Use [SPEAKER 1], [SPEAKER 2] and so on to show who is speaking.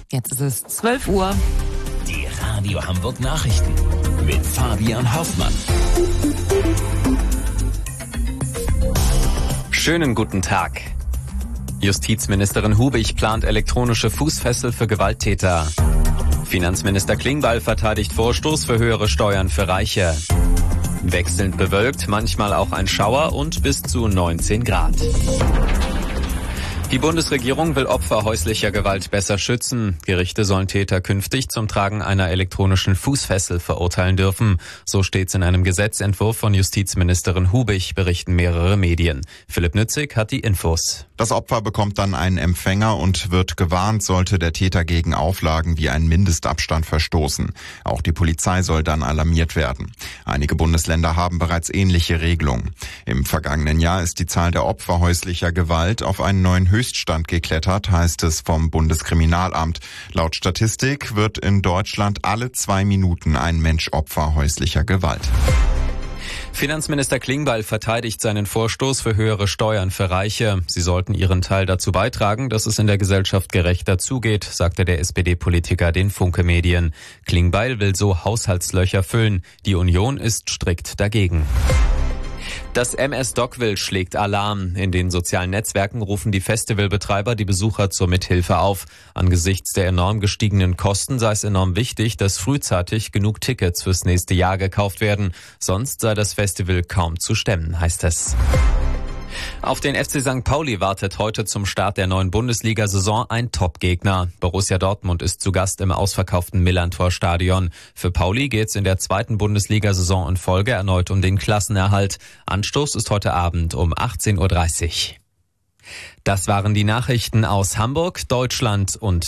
[SPEAKER 1] Jetzt ist es 12 Uhr.
[SPEAKER 2] Die Radio Hamburg Nachrichten mit Fabian Hoffmann.
[SPEAKER 3] Schönen guten Tag. Justizministerin Hubich plant elektronische Fußfessel für Gewalttäter. Finanzminister Klingbeil verteidigt Vorstoß für höhere Steuern für Reiche. Wechselnd bewölkt, manchmal auch ein Schauer und bis zu 19 Grad. Die Bundesregierung will Opfer häuslicher Gewalt besser schützen. Gerichte sollen Täter künftig zum Tragen einer elektronischen Fußfessel verurteilen dürfen. So steht's in einem Gesetzentwurf von Justizministerin Hubich, berichten mehrere Medien. Philipp Nützig hat die Infos.
[SPEAKER 4] Das Opfer bekommt dann einen Empfänger und wird gewarnt, sollte der Täter gegen Auflagen wie einen Mindestabstand verstoßen. Auch die Polizei soll dann alarmiert werden. Einige Bundesländer haben bereits ähnliche Regelungen. Im vergangenen Jahr ist die Zahl der Opfer häuslicher Gewalt auf einen neuen Höchststand geklettert, heißt es vom Bundeskriminalamt. Laut Statistik wird in Deutschland alle 2 Minuten ein Mensch Opfer häuslicher Gewalt.
[SPEAKER 3] Finanzminister Klingbeil verteidigt seinen Vorstoß für höhere Steuern für Reiche. Sie sollten ihren Teil dazu beitragen, dass es in der Gesellschaft gerechter zugeht, sagte der SPD-Politiker den Funke-Medien. Klingbeil will so Haushaltslöcher füllen. Die Union ist strikt dagegen. Das MS Dockville schlägt Alarm. In den sozialen Netzwerken rufen die Festivalbetreiber die Besucher zur Mithilfe auf. Angesichts der enorm gestiegenen Kosten sei es enorm wichtig, dass frühzeitig genug Tickets fürs nächste Jahr gekauft werden. Sonst sei das Festival kaum zu stemmen, heißt es. Auf den FC St. Pauli wartet heute zum Start der neuen Bundesliga-Saison ein Top-Gegner. Borussia Dortmund ist zu Gast im ausverkauften Millerntor-Stadion. Für Pauli geht's in der 2. Bundesliga-Saison in Folge erneut um den Klassenerhalt. Anstoß ist heute Abend um 18:30 Uhr. Das waren die Nachrichten aus Hamburg, Deutschland und